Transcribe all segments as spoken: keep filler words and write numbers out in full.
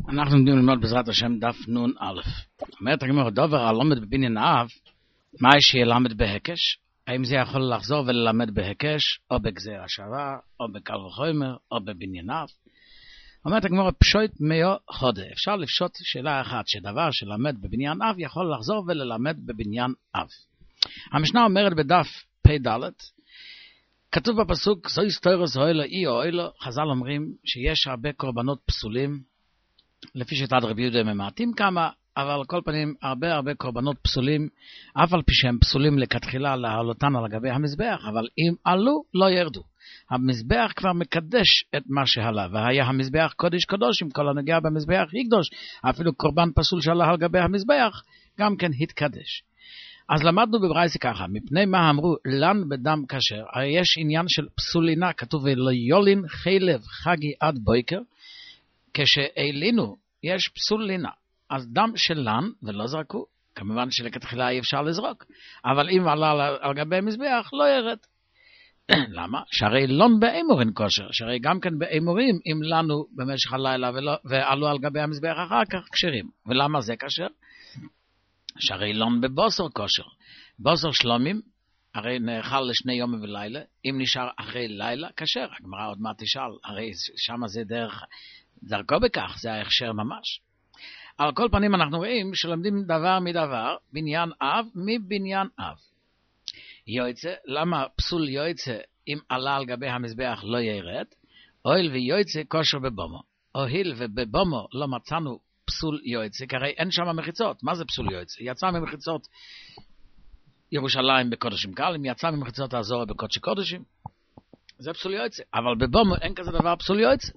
אנחנו לומדים ללמוד בעזרת השם דף נון א'. אומרת הגמרא, דובר הלומד בבניין אב, מה שילמד בהקש? האם זה יכול לחזור וללמד בהקש, או בגזירה שווה, או בקל וחומר, או בבניין אב? אומרת הגמרא, פשוט מאו חודה. אפשר לפשוט שאלה אחת, שדבר שלמד בבניין אב יכול לחזור וללמד בבניין אב. המשנה אומרת בדף פ"ד, כתוב בפסוק, זוהי סטוירוס אוהלו אי אוהלו, חז"ל אומרים שיש הרבה קורבנות פסולים, לפי שיטת רבי יהודה ממעטים כמה, אבל כל פנים הרבה הרבה קורבנות פסולים, אף על פי שהם פסולים לכתחילה להעלותן על גבי המזבח, אבל אם עלו לא ירדו. המזבח כבר מקדש את מה שעלה, והיה המזבח קודש קדוש, עם כל הנוגע במזבח יקדוש, אפילו קורבן פסול שעלה על גבי המזבח, גם כן התקדש. אז למדנו בברייתא ככה, מפני מה אמרו לן בדם כשר, הרי יש עניין של פסולינה, כתוב ולא יולין חלב חגי עד בויקר, כשאלינו יש פסול לינה, אז דם של לן ולא זרקו, כמובן שלכתחילה אי אפשר לזרוק, אבל אם עלה על גבי מזבח לא ירד. למה? שהרי לון באמורין כושר, שהרי גם כן באמורים אם לנו במשך הלילה ולא, ועלו על גבי המזבח אחר כך כשרים. ולמה זה כשר? שהרי לון בבוסר כושר, בוסר שלומים הרי נאכל לשני יום ולילה, אם נשאר אחרי לילה כשר. הגמרא עוד מעט תשאל, הרי שם זה דרך דרכו בכך, זה ההכשר ממש. על כל פנים אנחנו רואים שלומדים דבר מדבר, בניין אב מבניין אב. יועצה, למה פסול יועצה אם עלה על גבי המזבח לא ירד? אוהל ויועצה כושר בבומו. אוהל ובבומו לא מצאנו פסול יועצה, כי הרי אין שם מחיצות. מה זה פסול יועצה? יצא ממחיצות ירושלים בקודשים קלים, יצא ממחיצות האזור בקודשי קודשים. זה פסול יועצה. אבל בבומו אין כזה דבר פסול יועצה.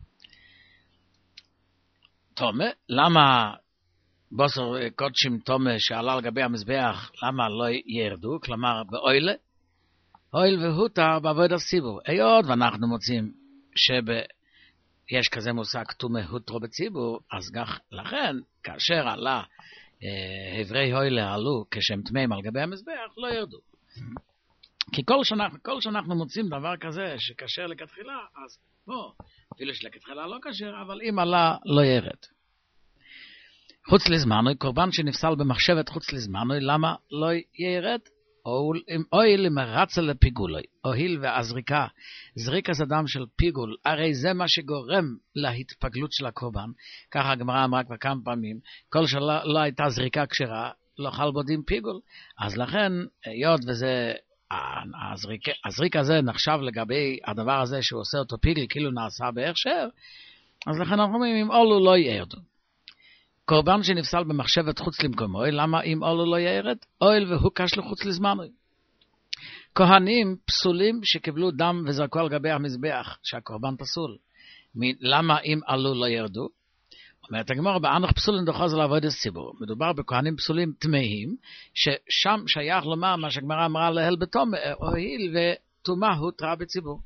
תומה, למה בוסר קודשים תומה שעלה על גבי המזבח, למה לא ירדו? כלומר, באוילה, אויל והותר בעבוד הציבור. היות ואנחנו מוצאים שיש כזה מושג תומה הותרו בציבור, אז כך לכן, כאשר עלה אה, עברי אוילה עלו כשהם תמאים על גבי המזבח, לא ירדו. כי כל שאנחנו, כל שאנחנו מוצאים דבר כזה שכשר לכתחילה, אז בוא, אפילו שלכתחילה לא כשר, אבל אם עלה לא ירד. חוץ לזמנו, קורבן שנפסל במחשבת חוץ לזמנו, למה לא ירד? אוהל למרצה לפיגולוי, אוהל והזריקה, זריקה זה דם של פיגול, הרי זה מה שגורם להתפגלות של הקורבן. ככה הגמרא אמרה כבר כמה פעמים, כל שלא לא הייתה זריקה כשרה, לא חל בו דין פיגול. אז לכן, היות וזה, הזריק, הזריק הזה נחשב לגבי הדבר הזה שהוא עושה אותו פיגל, כאילו נעשה בהכשר, אז לכן אנחנו אומרים, אם אולו לא ירדו. קורבן שנפסל במחשבת חוץ למקומו, למה אם אולו לא ירד? אוהל והוא כשלו חוץ לזמנו. כהנים פסולים שקיבלו דם וזרקו על גבי המזבח, שהקורבן פסול. למה אם עלו לא ירדו? אומרת הגמרא, באנך פסולים דוחז לעבוד הציבור. מדובר בכהנים פסולים טמאים, ששם שייך לומר מה שהגמרא אמרה להל בתום, אוהל וטומאה הותרה בציבור.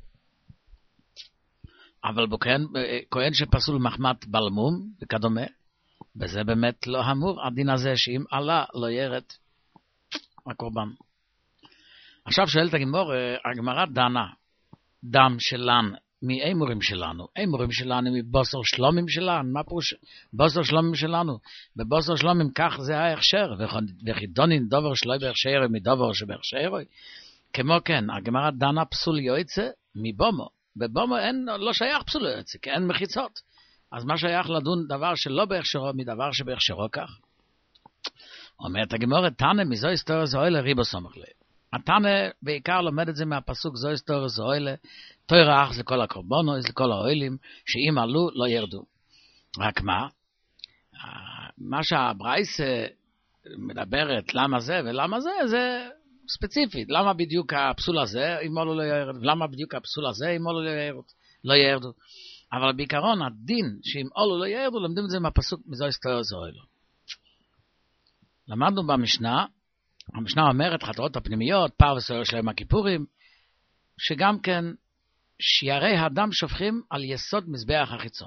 אבל בכהן שפסול מחמת בלמום וכדומה, וזה באמת לא אמור, הדין הזה שאם עלה לא ירד הקורבן. עכשיו שואלת הגמרא, הגמרא דנה, דם שלן, מאמורים שלנו, אמורים שלנו מבוסר שלומים שלנו, מה פירוש בוסר שלומים שלנו? בבוסר שלומים כך זה ההכשר, וחידונין דובר שלוי בהכשר מדובר שבהכשר, כמו כן, הגמרא דנה פסול יועצה מבומו, בבומו אין, לא שייך פסול יועצה, כי אין מחיצות. אז מה שייך לדון דבר שלא בהכשרו מדבר שבהכשרו כך? אומרת הגמרא, תנא מזו היסטוריה זוהלה ריבו סומך ליה. התנא בעיקר לומד את זה מהפסוק זו היסטוריה זוהלה, תוירה אח זה כל הקורבנו, זה כל האוהלים, שאם עלו לא ירדו. רק מה? מה שהברייתא מדברת למה זה ולמה זה, זה ספציפית. למה בדיוק הפסול הזה אם עלו לא ירדו? למה בדיוק הפסול הזה אם עלו לא ירדו? אבל בעיקרון הדין שאם עולו לא ירדו, למדים את זה מהפסוק מזו היסטוריה זוהלה. למדנו במשנה, המשנה אומרת חטאות הפנימיות, פר וסוהר שלהם הכיפורים, שגם כן שיערי הדם שופכים על יסוד מזבח החיצון.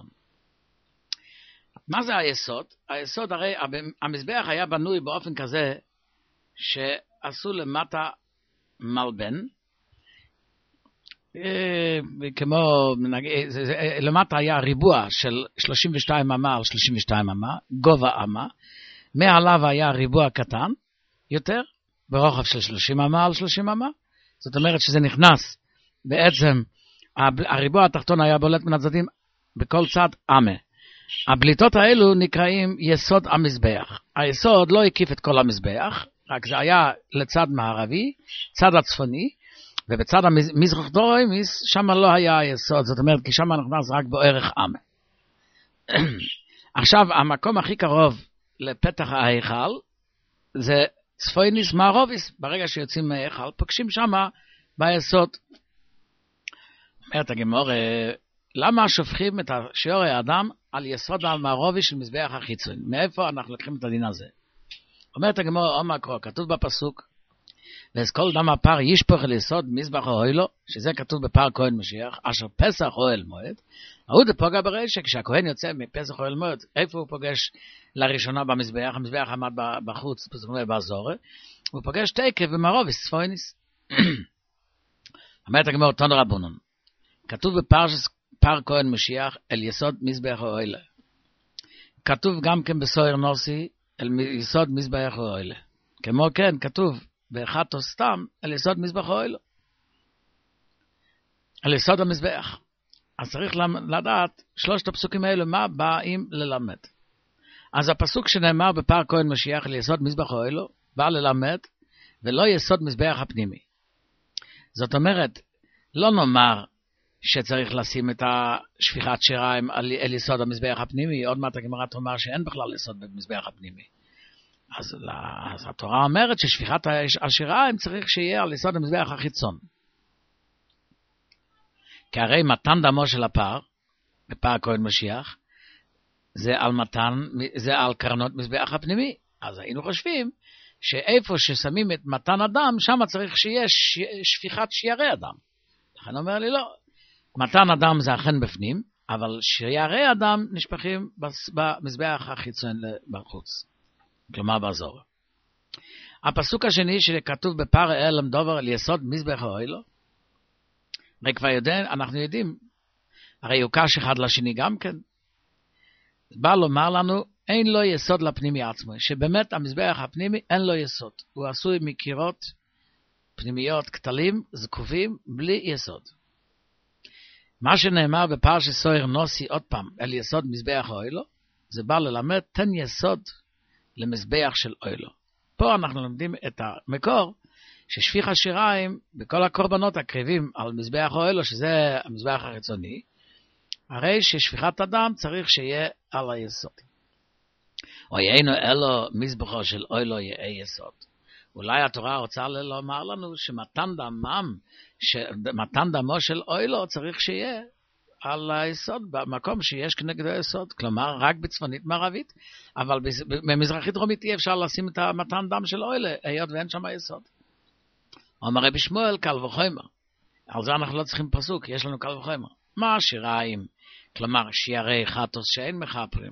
מה זה היסוד? היסוד הרי המזבח היה בנוי באופן כזה שעשו למטה מלבן, כמו, למטה היה ריבוע של שלושים ושתיים אמה על שלושים ושתיים אמה, גובה אמה, מעליו היה ריבוע קטן יותר, ברוחב של שלושים אמה על שלושים אמה, זאת אומרת שזה נכנס, בעצם הריבוע התחתון היה בולט מן הצדדים, בכל צד אמה. הבליטות האלו נקראים יסוד המזבח. היסוד לא הקיף את כל המזבח, רק זה היה לצד מערבי, צד הצפוני, ובצד המזרח דרומיס, שם לא היה יסוד, זאת אומרת, כי שם נכנס רק בערך אמה. עכשיו, המקום הכי קרוב לפתח ההיכל, זה צפוניס מערביס. ברגע שיוצאים מההיכל, פוגשים שם ביסוד. אומרת הגמרא, למה שופכים את שיעורי האדם על יסוד המערבי של מזבח החיצון? מאיפה אנחנו לוקחים את הדין הזה? אומרת הגמרא, אומה קרוא, כתוב בפסוק, ואז כל דם הפר ישפוך אל יסוד מזבח האוהלו, שזה כתוב בפר כהן משיח, אשר פסח אוהל מועד, ההוא דפוגע ברישא, כשהכהן יוצא מפסח אוהל מועד, איפה הוא פוגש לראשונה במזבח? המזבח עמד בחוץ, זאת אומרת באזור, הוא פוגש תקף ומערביס צפוניס. אומרת הגמרא, תנו רבונן, כתוב בפרשת פר כהן משיח אל יסוד מזבח האוהלו. כתוב גם כן בסוהר נוסי אל יסוד מזבח האוהלו. כמו כן כתוב באחתו סתם על יסוד מזבח האוהלו. על יסוד המזבח. אז צריך לדעת שלושת הפסוקים האלו מה באים ללמד. אז הפסוק שנאמר בפר כהן משיח על יסוד מזבח האוהלו בא ללמד ולא יסוד מזבח הפנימי. זאת אומרת, לא נאמר שצריך לשים את השפיכת שיריים על, על יסוד המזבח הפנימי, עוד מעט הגמרא תאמר שאין בכלל יסוד במזבח הפנימי. אז, אז התורה אומרת ששפיכת השיריים צריך שיהיה על יסוד המזבח החיצון. כי הרי מתן דמו של הפר, בפר כהן משיח, זה על מתן, זה על קרנות מזבח הפנימי. אז היינו חושבים שאיפה ששמים את מתן הדם, שם צריך שיהיה שפיכת שיערי הדם. לכן אומר לי לא. מתן הדם זה אכן בפנים, אבל שיערי הדם נשפכים במזבח החיצון בחוץ. כלומר באזור. הפסוק השני שכתוב בפר אלם דובר על יסוד מזבח האוהלו, הרי כבר יודע, אנחנו יודעים, הרי הוא קש אחד לשני גם כן, בא לומר לנו, אין לו יסוד לפנימי עצמו, שבאמת המזבח הפנימי אין לו יסוד, הוא עשוי מקירות פנימיות קטלים, זקופים, בלי יסוד. מה שנאמר בפרשת סוהר נוסי עוד פעם, על יסוד מזבח האוהלו, זה בא ללמד, תן יסוד למזבח של אוהלו. פה אנחנו לומדים את המקור, ששפיך השיריים בכל הקורבנות הקריבים על מזבח האוהלו, שזה המזבח החיצוני, הרי ששפיכת הדם צריך שיהיה על היסוד. או יהיינו אלו מזבחו של אוהלו יהיה יסוד. אולי התורה רוצה לומר לנו שמתן דמם, שמתן דמו של אוהלו צריך שיהיה על היסוד, במקום שיש כנגדו יסוד, כלומר רק בצפונית מערבית, אבל במזרחית דרומית אי אפשר לשים את המתן דם של אוהלו, היות ואין שם היסוד. אומר רבי שמואל, קל וחומר. על זה אנחנו לא צריכים פסוק, יש לנו קל וחומר. מה שיריים? כלומר, שיערי חטוס שאין מחפרים.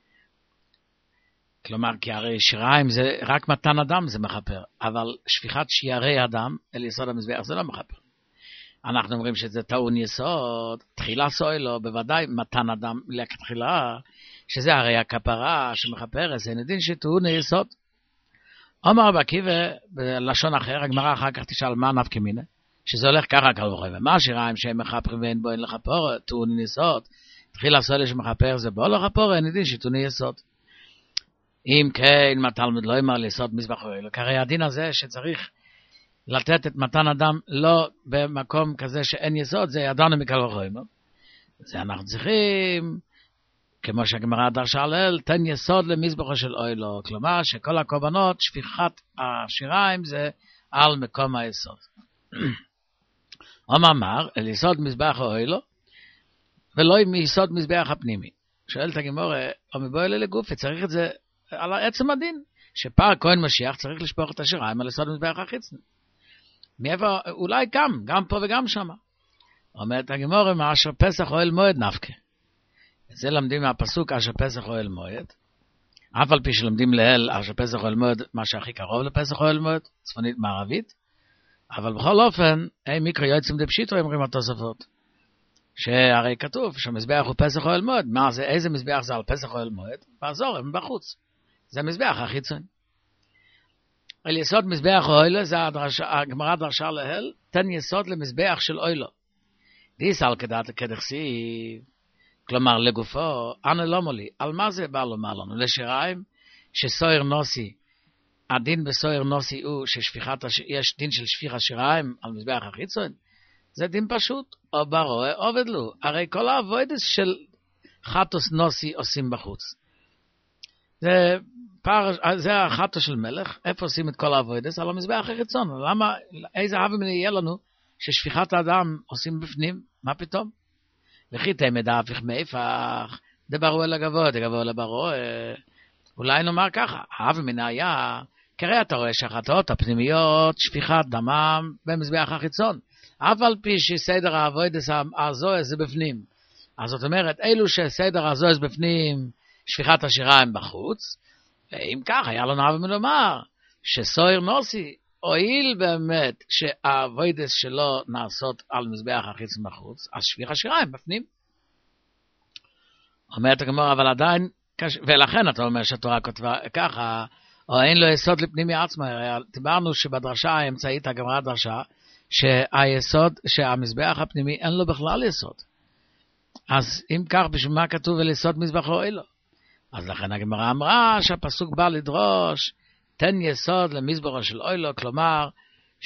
כלומר, כי הרי שיריים זה רק מתן אדם זה מחפר, אבל שפיכת שיערי אדם אל יסוד המזבח זה לא מחפר. אנחנו אומרים שזה טעון יסוד, תחילה סוילו, בוודאי מתן אדם לכתחילה, שזה הרי הכפרה שמחפר, זה נדין שטעון יסוד. אומר רבי עקיבא, בלשון אחר, הגמרא אחר כך תשאל מה נפקא מינה, שזה הולך ככה קל וחומר. מה שיריים שהם מחפרים ואין בו אין לחפור, טעון יסוד, תחילה סוילו שמחפר זה בו לחפור, אין דין שטעון יסוד. אם כן, מה תלמוד לא אמר ליסוד מזבח האוהלו, כי הרי הדין הזה שצריך לתת את מתן אדם לא במקום כזה שאין יסוד, זה ידענו מקל וחומר. זה אנחנו צריכים, כמו שהגמרא דרשה על, תן יסוד למזבחו של אוהלו, כלומר שכל הקורבנות, שפיכת השיריים זה על מקום היסוד. אומר אמר, אל יסוד מזבח האוהלו, ולא מיסוד מזבח הפנימי. שואלת הגמרא, או מבוא אלה לגופי, צריך את זה על עצם הדין, שפר כהן משיח צריך לשפוך את השיריים על יסוד מזבח החיצון. מאיפה, אולי גם, גם פה וגם שם. אומרת הגמרא, מה אשר פסח אוהל מועד נפקא. את זה למדים מהפסוק, אשר פסח אוהל מועד. אף על פי שלומדים לאל, אשר פסח אוהל מועד, מה שהכי קרוב לפסח אוהל מועד, צפונית מערבית. אבל בכל אופן, אין מקרא יועצים דפשיטו, אומרים התוספות. שהרי כתוב שהמזבח הוא פסח אוהל מועד. מה זה? איזה מזבח זה על פסח אוהל מועד? בעזור, הם בחוץ. זה המזבח החיצון. על יסוד מזבח אוהל, זה הגמרא דרשה להל, תן יסוד למזבח של אוהלו. דיסל כדעת כדכסיב, כלומר לגופו, אנה לא מולי. על מה זה בא לומר לנו? לשיריים, שסויר נוסי, הדין בסויר נוסי הוא ששפיכת, יש דין של שפיך השיריים על מזבח החיצון, זה דין פשוט, או ברואה עובד לו. הרי כל העבודס של חטוס נוסי עושים בחוץ. זה, פר, זה החטוס של מלך, איפה עושים את כל העבודס? על המזבח החיצון. למה, איזה הווה מן יהיה לנו ששפיכת האדם עושים בפנים? מה פתאום? וכי תמד ההפך מאיפך, דברו אל הגבוה, דגבוה אל הברואה. אולי נאמר ככה, הווה מן היה, כרי אתה רואה שהחטאות הפנימיות, שפיכת דמם במזבח החיצון. אף על פי שסדר העבודס הזוהס זה בפנים. אז זאת אומרת, אלו שסדר הזוהס בפנים, שפיכת השיריים בחוץ, ואם כך, היה לנו אבא מלומר, שסויר נוסי, הואיל באמת שהעבודס שלו נעשות על מזבח החיצון בחוץ, אז שפיך השיריים בפנים. אומרת הגמרא, אבל עדיין, ולכן אתה אומר שהתורה כותבה ככה, או אין לו יסוד לפנימי עצמו. דיברנו שבדרשה האמצעית הגמרא דרשה, שהיסוד, שהמזבח הפנימי אין לו בכלל יסוד. אז אם כך, בשביל מה כתוב על יסוד מזבח אוהלו? אז לכן הגמרא אמרה שהפסוק בא לדרוש, תן יסוד למזבחו של אוהלו, כלומר,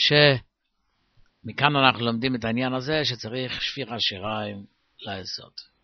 שמכאן אנחנו לומדים את העניין הזה, שצריך שפיך השיריים ליסוד.